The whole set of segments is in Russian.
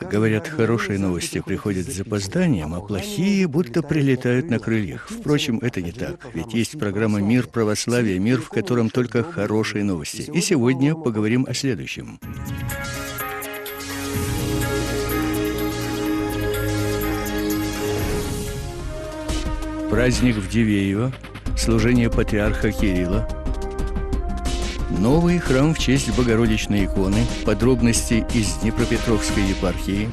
Говорят, хорошие новости приходят с запозданием, а плохие будто прилетают на крыльях. Впрочем, это не так, ведь есть программа «Мир православия», мир, в котором только хорошие новости. И сегодня поговорим о следующем. Праздник в Дивеево, служение патриарха Кирилла, новый храм в честь Богородичной иконы, подробности из Днепропетровской епархии,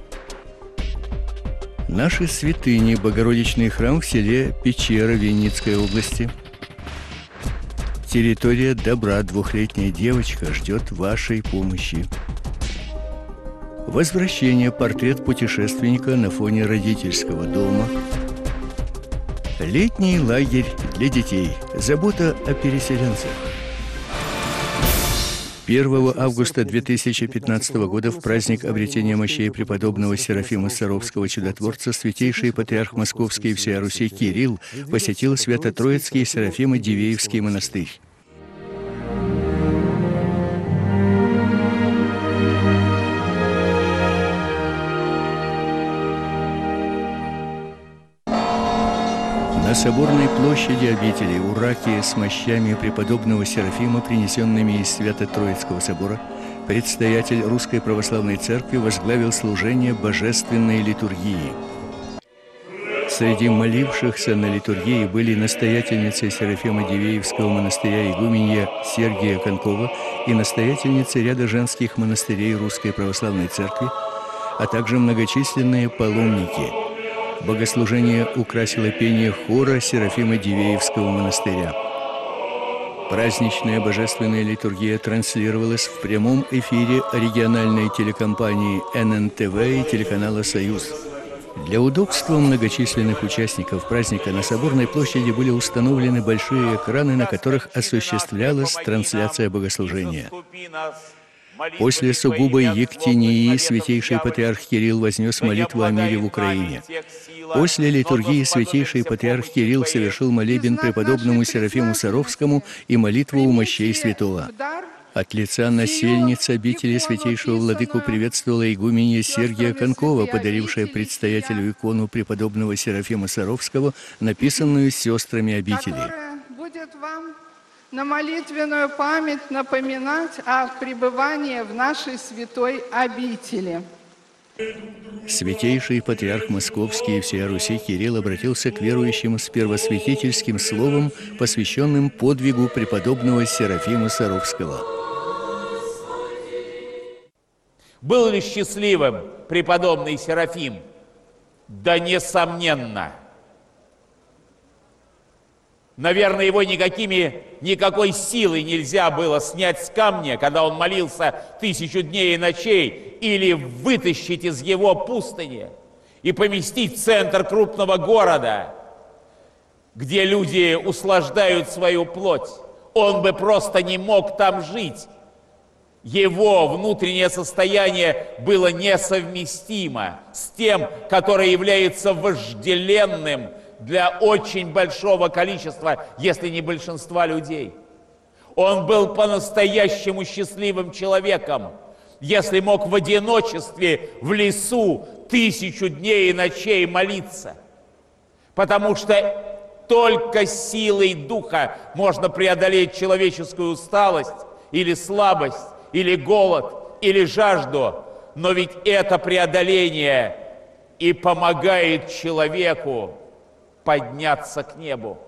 наши святыни, Богородичный храм в селе Печера Винницкой области, территория добра, 2-летняя девочка ждет вашей помощи, возвращение, портрет путешественника на фоне родительского дома, летний лагерь для детей, забота о переселенцах. 1 августа 2015 года в праздник обретения мощей преподобного Серафима Саровского чудотворца святейший патриарх Московский и всея Руси Кирилл посетил Свято-Троицкий Серафимо-Дивеевский монастырь. На соборной площади обители у раки с мощами преподобного Серафима, принесенными из Свято-Троицкого собора, предстоятель Русской Православной Церкви возглавил служение божественной литургии. Среди молившихся на литургии были настоятельница Серафима-Дивеевского монастыря игуменья Сергия Конкова и настоятельница ряда женских монастырей Русской Православной Церкви, а также многочисленные паломники. Богослужение украсило пение хора Серафима-Дивеевского монастыря. Праздничная божественная литургия транслировалась в прямом эфире региональной телекомпании ННТВ и телеканала «Союз». Для удобства многочисленных участников праздника на Соборной площади были установлены большие экраны, на которых осуществлялась трансляция богослужения. После сугубой ектении святейший патриарх Кирилл вознес молитву о мире в Украине. После литургии святейший патриарх Кирилл совершил молебен преподобному Серафиму Саровскому и молитву у мощей святого. От лица насельниц обители святейшего владыку приветствовала игуменья Сергия Конкова, подарившая предстоятелю икону преподобного Серафима Саровского, написанную сестрами обители. На молитвенную память напоминать о пребывании в нашей святой обители. Святейший патриарх Московский и всея Руси Кирилл обратился к верующим с первосвятительским словом, посвященным подвигу преподобного Серафима Саровского. Был ли счастливым преподобный Серафим? Да, несомненно. Наверное, его никакой силой нельзя было снять с камня, когда он молился 1000 дней и ночей, или вытащить из его пустыни и поместить в центр крупного города, где люди услаждают свою плоть. Он бы просто не мог там жить. Его внутреннее состояние было несовместимо с тем, которое является вожделенным для очень большого количества, если не большинства людей. Он был по-настоящему счастливым человеком, если мог в одиночестве в лесу 1000 дней и ночей молиться. Потому что только силой духа можно преодолеть человеческую усталость или слабость, или голод, или жажду. Но ведь это преодоление и помогает человеку подняться к небу.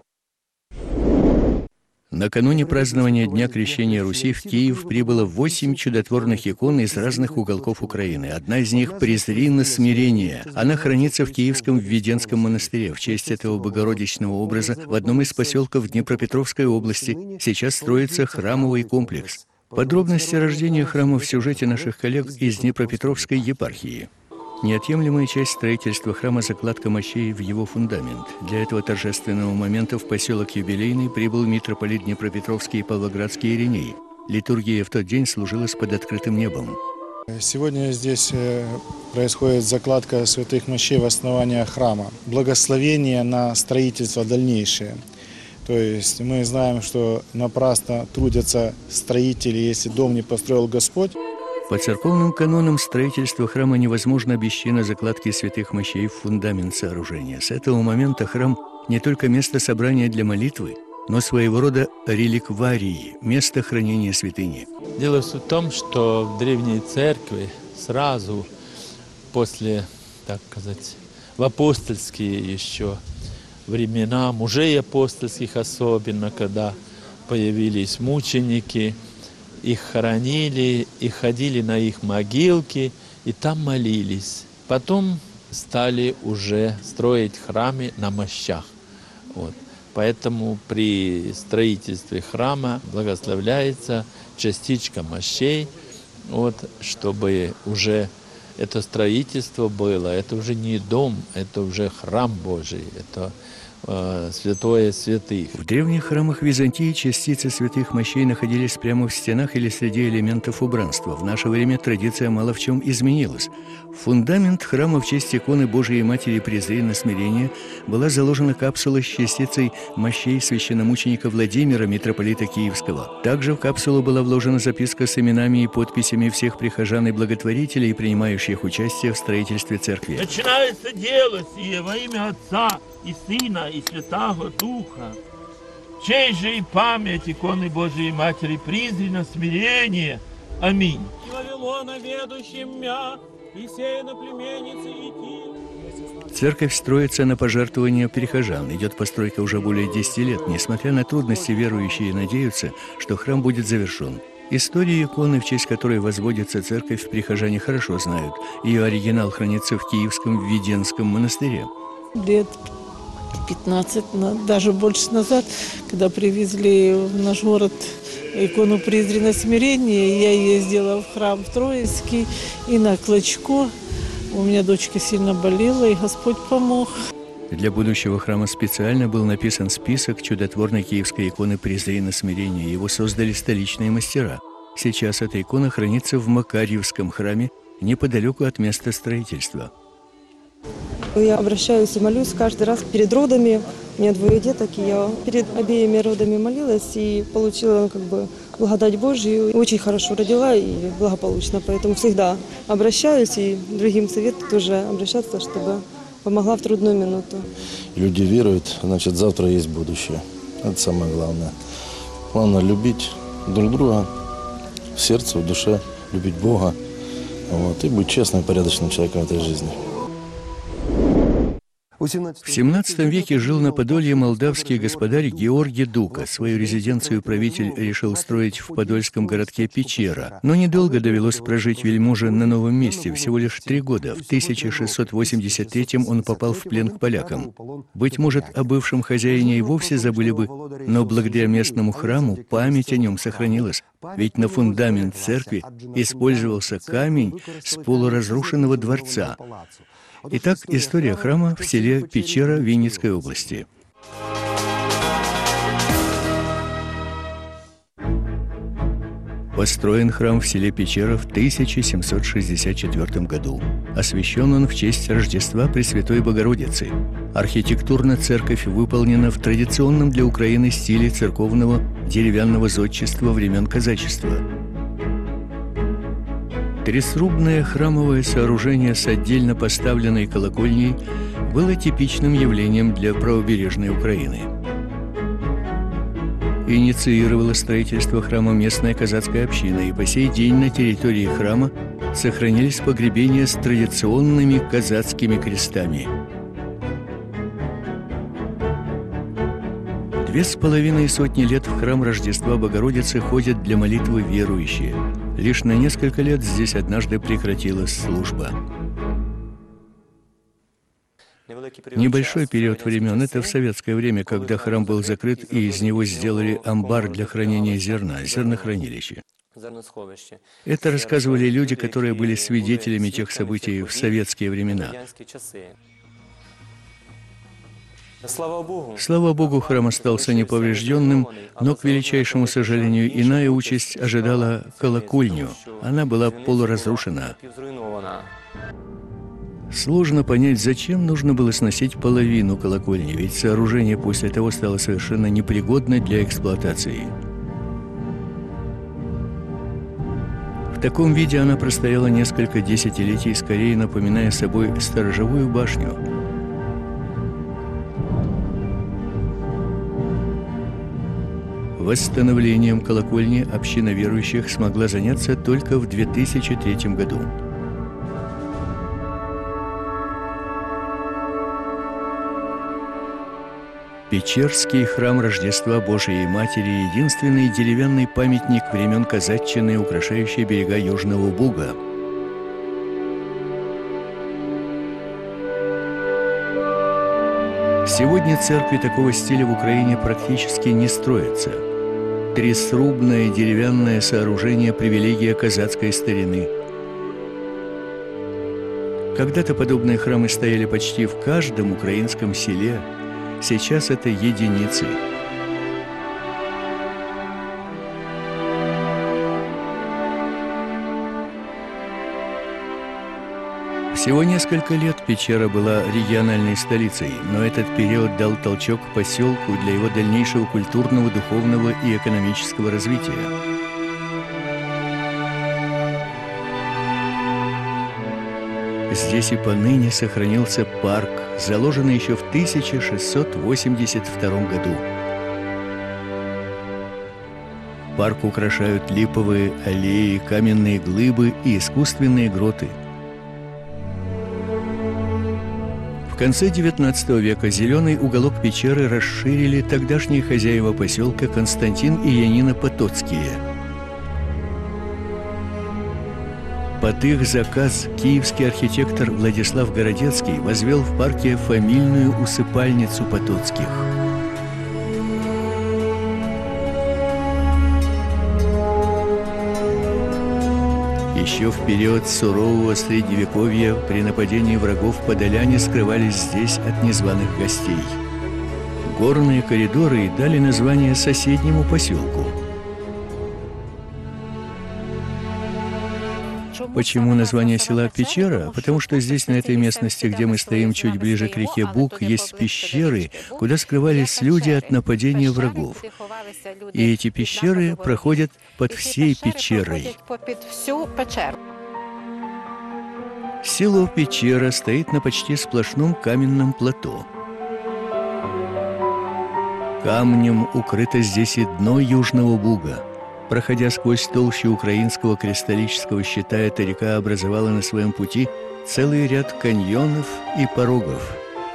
Накануне празднования Дня Крещения Руси в Киев прибыло 8 чудотворных икон из разных уголков Украины. Одна из них «Презри смирение». Она хранится в Киевском Введенском монастыре. В честь этого богородичного образа в одном из поселков Днепропетровской области сейчас строится храмовый комплекс. Подробности рождения храма в сюжете наших коллег из Днепропетровской епархии. Неотъемлемая часть строительства храма – закладка мощей в его фундамент. Для этого торжественного момента в поселок Юбилейный прибыл митрополит Днепропетровский и Павлоградский Ириней. Литургия в тот день служилась под открытым небом. Сегодня здесь происходит закладка святых мощей в основании храма. Благословение на строительство дальнейшее. То есть мы знаем, что напрасно трудятся строители, если дом не построил Господь. По церковным канонам строительство храма невозможно без чина закладки святых мощей в фундамент сооружения. С этого момента храм не только место собрания для молитвы, но своего рода реликварии, место хранения святыни. Дело в том, что в древней церкви сразу после, так сказать, в апостольские еще времена, мужей апостольских особенно, когда появились мученики, их хоронили и ходили на их могилки, и там молились. Потом стали уже строить храмы на мощах. Вот. Поэтому при строительстве храма благословляется частичка мощей, вот, чтобы уже это строительство было. Это уже не дом, это уже храм Божий, это святое святых. В древних храмах Византии частицы святых мощей находились прямо в стенах или среди элементов убранства. В наше время традиция мало в чем изменилась. В фундамент храма в честь иконы Божией Матери презрения смирения была заложена капсула с частицей мощей священномученика Владимира, митрополита Киевского. Также в капсулу была вложена записка с именами и подписями всех прихожан и благотворителей, принимающих участие в строительстве церкви. Начинается дело сие во имя Отца и Сына, и Святаго Духа. Честь же и память иконы Божией Матери призрено смирение. Аминь. И Вавилона ведущим мя, и сеяна племянницы идти. Церковь строится на пожертвования прихожан. Идет постройка уже более 10 лет. Несмотря на трудности, верующие надеются, что храм будет завершен. Историю иконы, в честь которой возводится церковь, прихожане хорошо знают. Ее оригинал хранится в Киевском Введенском монастыре. Лет 15, даже больше назад, когда привезли в наш город икону презрения смирения, я ездила в храм в Троицкий и на Клочко. У меня дочка сильно болела, и Господь помог. Для будущего храма специально был написан список чудотворной киевской иконы презрения смирения. Его создали столичные мастера. Сейчас эта икона хранится в Макарьевском храме неподалеку от места строительства. Я обращаюсь и молюсь каждый раз перед родами. У меня 2 деток, и я перед обеими родами молилась и получила благодать Божью. Очень хорошо родила и благополучно, поэтому всегда обращаюсь и другим советую тоже обращаться, чтобы помогла в трудную минуту. Люди веруют, значит, завтра есть будущее. Это самое главное. Главное любить друг друга в сердце, в душе, любить Бога, вот, и быть честным и порядочным человеком в этой жизни. В XVII веке жил на Подолье молдавский господарь Георгий Дука. Свою резиденцию правитель решил строить в подольском городке Печера. Но недолго довелось прожить вельможе на новом месте, всего лишь 3 года. В 1683-м он попал в плен к полякам. Быть может, о бывшем хозяине и вовсе забыли бы, но благодаря местному храму память о нем сохранилась. Ведь на фундамент церкви использовался камень с полуразрушенного дворца. Итак, история храма в селе Печера Винницкой области. Построен храм в селе Печера в 1764 году. Освящен он в честь Рождества Пресвятой Богородицы. Архитектурно церковь выполнена в традиционном для Украины стиле церковного деревянного зодчества времен казачества. Тресрубное храмовое сооружение с отдельно поставленной колокольней было типичным явлением для правобережной Украины. Инициировала строительство храма местная казацкая община, и по сей день на территории храма сохранились погребения с традиционными казацкими крестами. 2,5 сотни лет в храм Рождества Богородицы ходят для молитвы верующие. Лишь на несколько лет здесь однажды прекратилась служба. Небольшой период времен – это в советское время, когда храм был закрыт, и из него сделали амбар для хранения зерна, зернохранилище. Это рассказывали люди, которые были свидетелями тех событий в советские времена. Слава Богу, храм остался неповрежденным, но, к величайшему сожалению, иная участь ожидала колокольню. Она была полуразрушена. Сложно понять, зачем нужно было сносить половину колокольни, ведь сооружение после того стало совершенно непригодно для эксплуатации. В таком виде она простояла несколько десятилетий, скорее напоминая собой сторожевую башню. Восстановлением колокольни община верующих смогла заняться только в 2003 году. Печерский храм Рождества Божией Матери – единственный деревянный памятник времен казаччины, украшающий берега Южного Буга. Сегодня церкви такого стиля в Украине практически не строятся. Тресрубное деревянное сооружение – привилегия казацкой старины. Когда-то подобные храмы стояли почти в каждом украинском селе. Сейчас это единицы. Всего несколько лет Печера была региональной столицей, но этот период дал толчок поселку для его дальнейшего культурного, духовного и экономического развития. Здесь и поныне сохранился парк, заложенный еще в 1682 году. Парк украшают липовые аллеи, каменные глыбы и искусственные гроты. В конце XIX века зеленый уголок Печеры расширили тогдашние хозяева поселка Константин и Янина Потоцкие. Под их заказ киевский архитектор Владислав Городецкий возвел в парке фамильную усыпальницу Потоцких. Еще в период сурового средневековья при нападении врагов подоляне скрывались здесь от незваных гостей. Горные коридоры дали название соседнему поселку. Почему название села Печера? Потому что здесь, на этой местности, где мы стоим чуть ближе к реке Буг, есть пещеры, куда скрывались люди от нападения врагов. И эти пещеры проходят под всей Печерой. Село Печера стоит на почти сплошном каменном плато. Камнем укрыто здесь и дно Южного Буга. Проходя сквозь толщу украинского кристаллического щита, эта река образовала на своем пути целый ряд каньонов и порогов.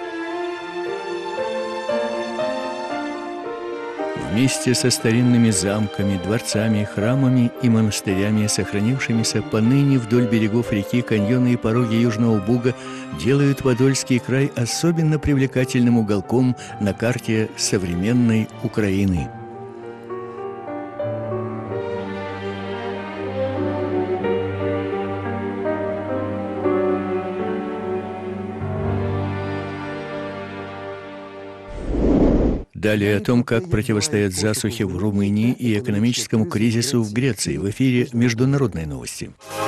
Вместе со старинными замками, дворцами, храмами и монастырями, сохранившимися поныне вдоль берегов реки, каньоны и пороги Южного Буга делают Подольский край особенно привлекательным уголком на карте современной Украины. Далее о том, как противостоят засухе в Румынии и экономическому кризису в Греции. В эфире «Международные новости».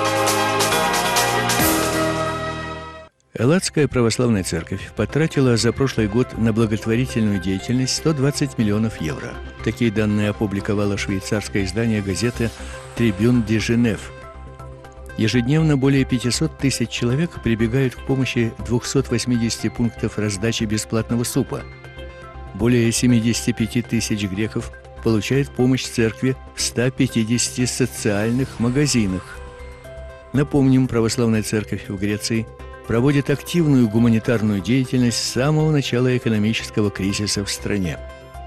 Элладская православная церковь потратила за прошлый год на благотворительную деятельность 120 миллионов евро. Такие данные опубликовало швейцарское издание газеты «Трибюн де Женев». Ежедневно более 500 тысяч человек прибегают к помощи 280 пунктов раздачи бесплатного супа. Более 75 тысяч греков получают помощь церкви в 150 социальных магазинах. Напомним, православная церковь в Греции проводит активную гуманитарную деятельность с самого начала экономического кризиса в стране.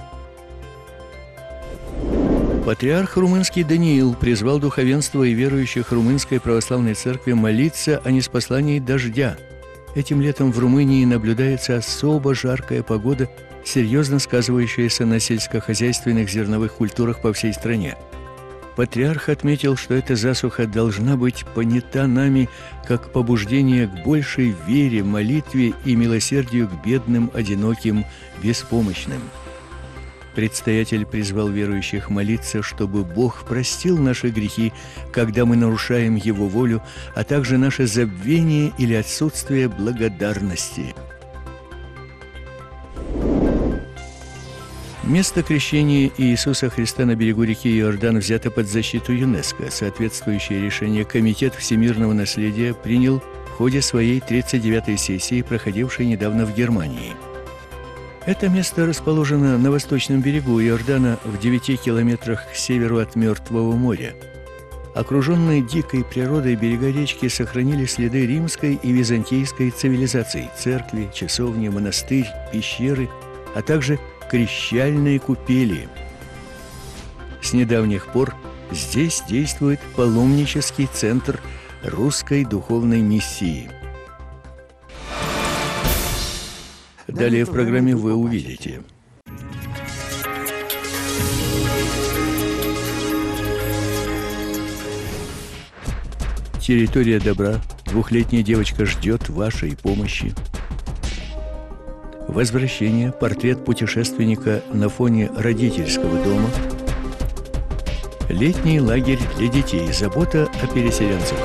Патриарх румынский Даниил призвал духовенство и верующих румынской православной церкви молиться о ниспослании дождя. Этим летом в Румынии наблюдается особо жаркая погода, серьезно сказывающаяся на сельскохозяйственных зерновых культурах по всей стране. Патриарх отметил, что эта засуха должна быть понята нами как побуждение к большей вере, молитве и милосердию к бедным, одиноким, беспомощным. Предстоятель призвал верующих молиться, чтобы Бог простил наши грехи, когда мы нарушаем Его волю, а также наше забвение или отсутствие благодарности. Место крещения Иисуса Христа на берегу реки Иордан взято под защиту ЮНЕСКО. Соответствующее решение Комитет всемирного наследия принял в ходе своей 39-й сессии, проходившей недавно в Германии. Это место расположено на восточном берегу Иордана в 9 километрах к северу от Мертвого моря. Окруженные дикой природой берега речки сохранили следы римской и византийской цивилизаций, церкви, часовни, монастырь, пещеры, а также крещальные купели. С недавних пор здесь действует паломнический центр русской духовной миссии. Далее в программе вы увидите. Территория добра. Двухлетняя девочка ждет вашей помощи. Возвращение. Портрет путешественника на фоне родительского дома. Летний лагерь для детей. Забота о переселенцах.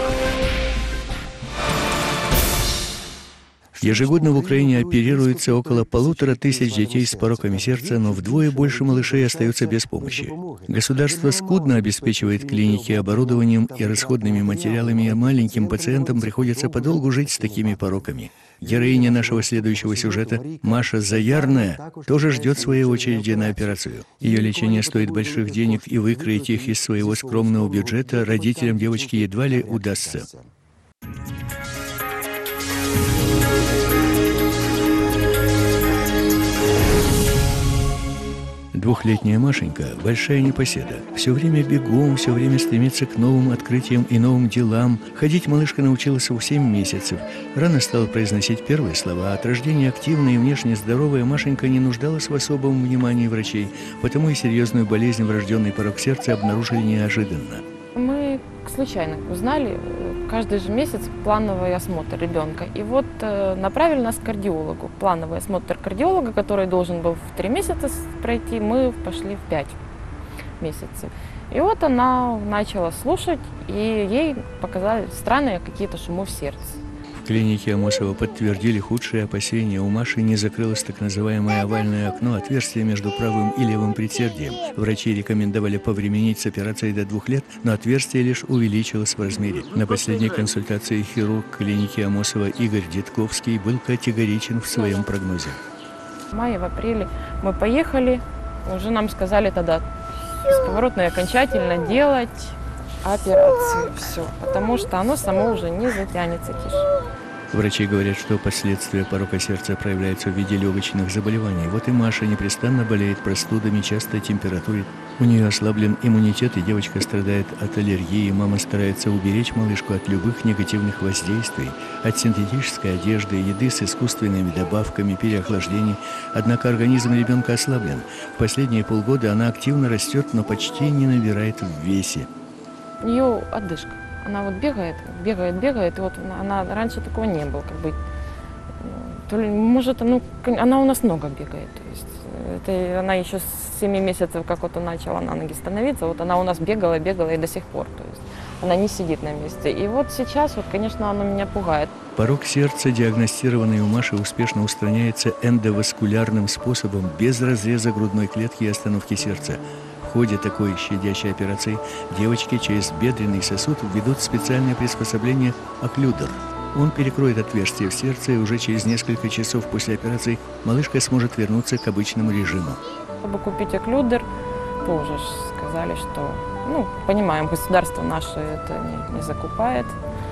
Ежегодно в Украине оперируется около 1500 детей с пороками сердца, но вдвое больше малышей остаются без помощи. Государство скудно обеспечивает клиники оборудованием и расходными материалами, а маленьким пациентам приходится подолгу жить с такими пороками. Героиня нашего следующего сюжета, Маша Заярная, тоже ждет своей очереди на операцию. Ее лечение стоит больших денег, и выкроить их из своего скромного бюджета родителям девочки едва ли удастся. Двухлетняя Машенька – большая непоседа. Все время бегом, все время стремится к новым открытиям и новым делам. Ходить малышка научилась в 7 месяцев. Рано стала произносить первые слова. От рождения активная и внешне здоровая Машенька не нуждалась в особом внимании врачей, потому и серьезную болезнь, врожденный порок сердца, обнаружили неожиданно. Мы случайно узнали, каждый же месяц плановый осмотр ребенка. И вот направили нас к кардиологу. Плановый осмотр кардиолога, который должен был в 3 месяца пройти, мы пошли в 5 месяцев. И вот она начала слушать, и ей показали странные какие-то шумы в сердце. В клинике Амосова подтвердили худшие опасения. У Маши не закрылось так называемое овальное окно, отверстие между правым и левым предсердием. Врачи рекомендовали повременить с операцией до 2 лет, но отверстие лишь увеличилось в размере. На последней консультации хирург клиники Амосова Игорь Детковский был категоричен в своем прогнозе. В мае, в апреле мы поехали, уже нам сказали тогда бесповоротно и окончательно делать операцию. Все, потому что оно само уже не затянется, Тише. Врачи говорят, что последствия порока сердца проявляются в виде легочных заболеваний. Вот и Маша непрестанно болеет простудами, часто температурой. У нее ослаблен иммунитет, и девочка страдает от аллергии. Мама старается уберечь малышку от любых негативных воздействий, от синтетической одежды, еды с искусственными добавками, переохлаждений. Однако организм ребенка ослаблен. В последние полгода она активно растет, но почти не набирает в весе. У нее одышка. Она вот бегает, и вот она раньше такого не было, как бы, то ли, может, она у нас много бегает, то есть, это она еще с 7 месяцев, как вот начала на ноги становиться, вот она у нас бегала и до сих пор, то есть, она не сидит на месте, и вот сейчас, вот, конечно, она меня пугает. Порок сердца, диагностированный у Маши, успешно устраняется эндоваскулярным способом, без разреза грудной клетки и остановки сердца. В ходе такой щадящей операции девочке через бедренный сосуд введут специальное приспособление окклюдер. Он перекроет отверстие в сердце, и уже через несколько часов после операции малышка сможет вернуться к обычному режиму. Чтобы купить окклюдер, тоже сказали, что, понимаем, государство наше это не закупает.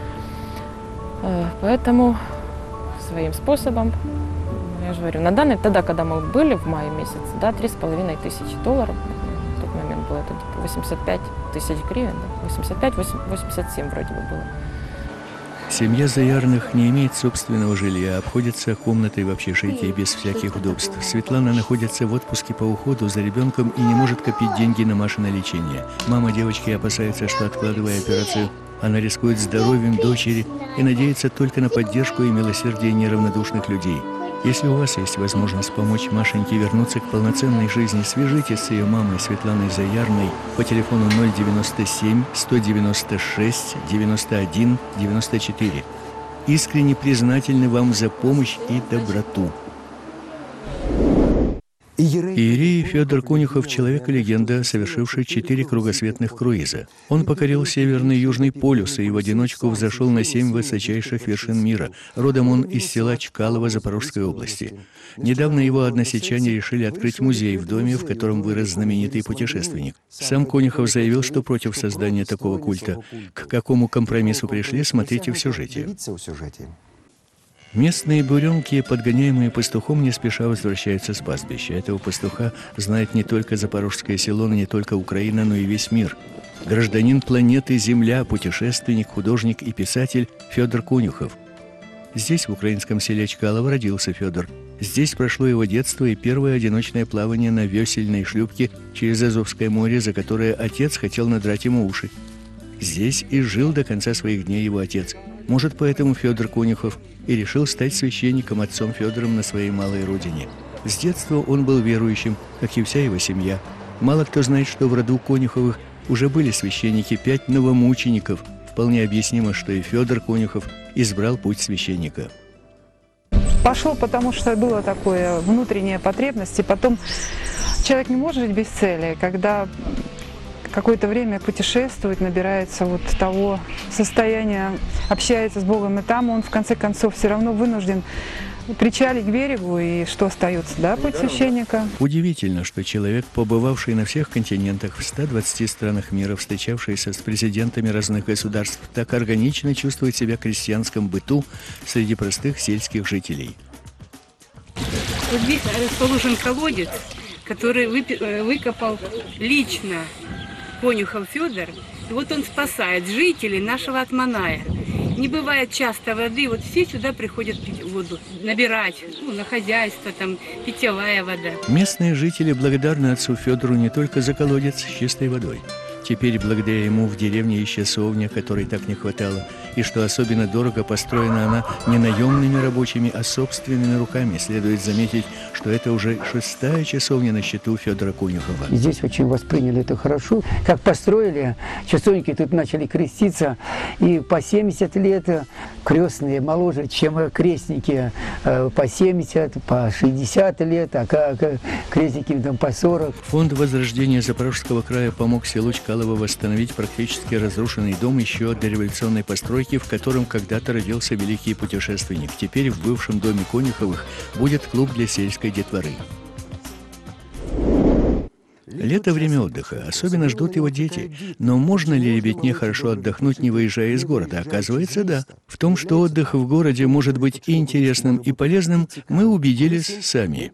Поэтому своим способом, я же говорю, тогда, когда мы были в мае месяце, $3500. Это 85 тысяч гривен, 85-87 вроде бы было. Семья Заярных не имеет собственного жилья, обходится комнатой в общежитии без всяких удобств. Светлана находится в отпуске по уходу за ребенком и не может копить деньги на Машино лечение. Мама девочки опасается, что, откладывая операцию, она рискует здоровьем дочери и надеется только на поддержку и милосердие неравнодушных людей. Если у вас есть возможность помочь Машеньке вернуться к полноценной жизни, свяжитесь с ее мамой Светланой Заярной по телефону 097 196 91 94. Искренне признательны вам за помощь и доброту. Иерей Федор Конюхов – человек-легенда, совершивший 4 кругосветных круиза. Он покорил Северный и Южный полюсы и в одиночку взошел на 7 высочайших вершин мира. Родом он из села Чкалово Запорожской области. Недавно его односельчане решили открыть музей в доме, в котором вырос знаменитый путешественник. Сам Конюхов заявил, что против создания такого культа. К какому компромиссу пришли, смотрите в сюжете. Местные буренки, подгоняемые пастухом, не спеша возвращаются с пастбища. Этого пастуха знает не только Запорожское село, не только Украина, но и весь мир. Гражданин планеты Земля, путешественник, художник и писатель Федор Конюхов. Здесь, в украинском селе Чкалово, родился Федор. Здесь прошло его детство и первое одиночное плавание на весельной шлюпке через Азовское море, за которое отец хотел надрать ему уши. Здесь и жил до конца своих дней его отец. Может, поэтому Федор Конюхов и решил стать священником отцом Федором на своей малой родине. С детства он был верующим, как и вся его семья. Мало кто знает, что в роду Конюховых уже были священники, 5 новомучеников. Вполне объяснимо, что и Федор Конюхов избрал путь священника. Пошел, потому что была такая внутренняя потребность, и потом человек не может жить без цели, когда какое-то время путешествует, набирается вот того состояния, общается с Богом, и там он в конце концов все равно вынужден причалить к берегу, и что остается, да, путь священника. Удивительно, что человек, побывавший на всех континентах, в 120 странах мира, встречавшийся с президентами разных государств, так органично чувствует себя в крестьянском быту среди простых сельских жителей. Вот здесь расположен колодец, который выкопал лично Конюхов Федор. И вот он спасает жителей нашего Атманая. Не бывает часто воды, вот все сюда приходят пить воду, набирать, на хозяйство, там, питьевая вода. Местные жители благодарны отцу Федору не только за колодец с чистой водой. Теперь, благодаря ему, в деревне есть часовня, которой так не хватало, и, что особенно дорого, построена она не наемными рабочими, а собственными руками. Следует заметить, что это уже 6-я часовня на счету Федора Конюхова. Здесь очень восприняли это хорошо. Как построили, часовники тут начали креститься, и по 70 лет крестные моложе, чем крестники по 70, по 60 лет, а крестники там по 40. Фонд возрождения Запорожского края помог селу Чкалово восстановить практически разрушенный дом еще до революционной постройки, в котором когда-то родился великий путешественник. Теперь в бывшем доме Конюховых будет клуб для сельской детворы. Лето – время отдыха, особенно ждут его дети. Но можно ли ребятне хорошо отдохнуть, не выезжая из города? Оказывается, да. В том, что отдых в городе может быть и интересным, и полезным, мы убедились сами.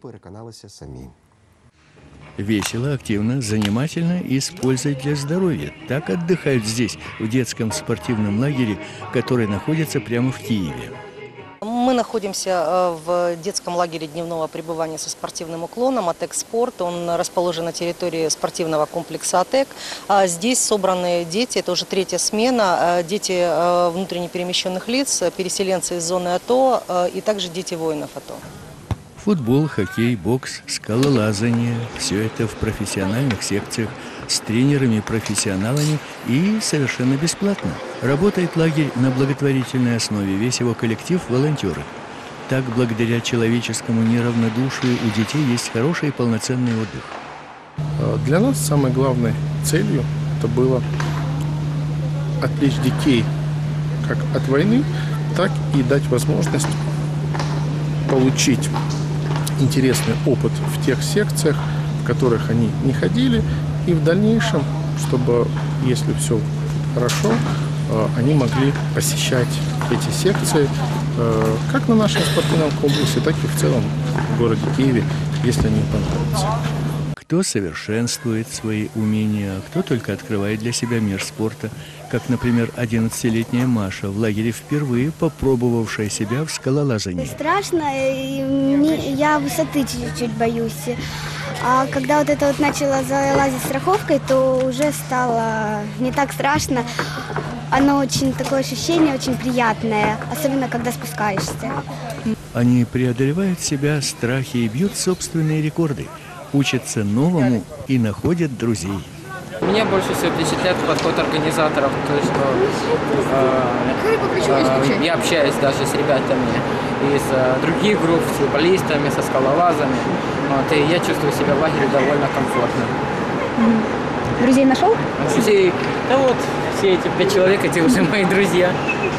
Весело, активно, занимательно и с пользой для здоровья. Так отдыхают здесь, в детском спортивном лагере, который находится прямо в Киеве. Мы находимся в детском лагере дневного пребывания со спортивным уклоном «Атек Спорт». Он расположен на территории спортивного комплекса «Атек». Здесь собраны дети, это уже 3-я смена, дети внутренне перемещенных лиц, переселенцы из зоны АТО и также дети воинов АТО. Футбол, хоккей, бокс, скалолазание – все это в профессиональных секциях с тренерами-профессионалами и совершенно бесплатно. Работает лагерь на благотворительной основе, весь его коллектив – волонтеры. Так, благодаря человеческому неравнодушию у детей есть хороший и полноценный отдых. Для нас самой главной целью это было отвлечь детей как от войны, так и дать возможность получить интересный опыт в тех секциях, в которых они не ходили, и в дальнейшем, чтобы, если все хорошо, они могли посещать эти секции как на нашем спортивном комплексе, так и в целом в городе Киеве, если они понравятся. Кто совершенствует свои умения, а кто только открывает для себя мир спорта, как, например, 11-летняя Маша в лагере, впервые попробовавшая себя в скалолазании. Страшно, я высоты чуть-чуть боюсь. А когда вот это вот начала залазить страховкой, то уже стало не так страшно. Оно очень, такое ощущение очень приятное, особенно когда спускаешься. Они преодолевают себя, страхи и бьют собственные рекорды, учатся новому и находят друзей. Мне больше всего впечатляет подход организаторов, то, что я общаюсь даже с ребятами из других групп, с футболистами, со скалолазами, вот, и я чувствую себя в лагере довольно комфортно. Друзей нашел? Друзей, да вот, все эти 5 человек, эти уже мои друзья.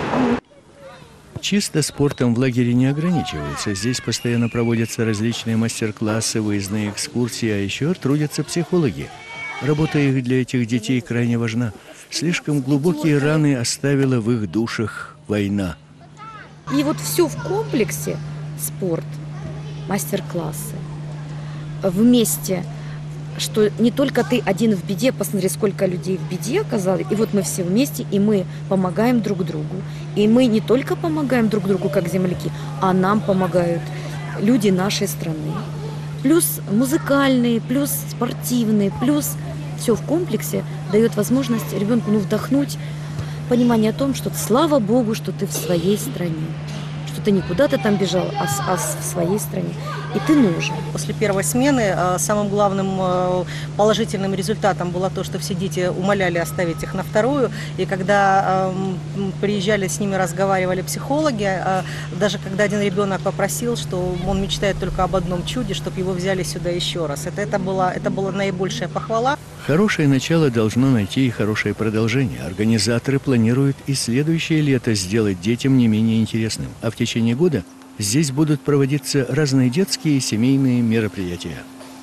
Чисто спортом в лагере не ограничиваются. Здесь постоянно проводятся различные мастер-классы, выездные экскурсии, а еще трудятся психологи. Работа их для этих детей крайне важна. Слишком глубокие раны оставила в их душах война. И вот все в комплексе: спорт, мастер-классы, вместе, что не только ты один в беде, посмотри, сколько людей в беде оказалось, и вот мы все вместе, и мы помогаем друг другу. И мы не только помогаем друг другу как земляки, а нам помогают люди нашей страны. Плюс музыкальные, плюс спортивные, плюс все в комплексе дает возможность ребенку вдохнуть понимание о том, что слава Богу, что ты в своей стране. Что ты не куда-то там бежал, а в своей стране. И ты нужен. После первой смены самым главным положительным результатом было то, что все дети умоляли оставить их на вторую. И когда приезжали с ними, разговаривали психологи, даже когда один ребенок попросил, что он мечтает только об одном чуде, чтобы его взяли сюда еще раз. Это была наибольшая похвала. Хорошее начало должно найти и хорошее продолжение. Организаторы планируют и следующее лето сделать детям не менее интересным. А в течение года здесь будут проводиться разные детские и семейные мероприятия.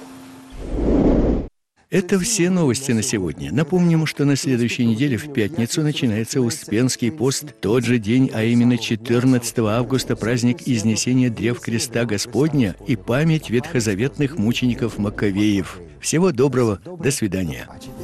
Это все новости на сегодня. Напомним, что на следующей неделе в пятницу начинается Успенский пост. Тот же день, а именно 14 августа, праздник Изнесения древ креста Господня и память ветхозаветных мучеников Маковеев. Всего доброго, до свидания.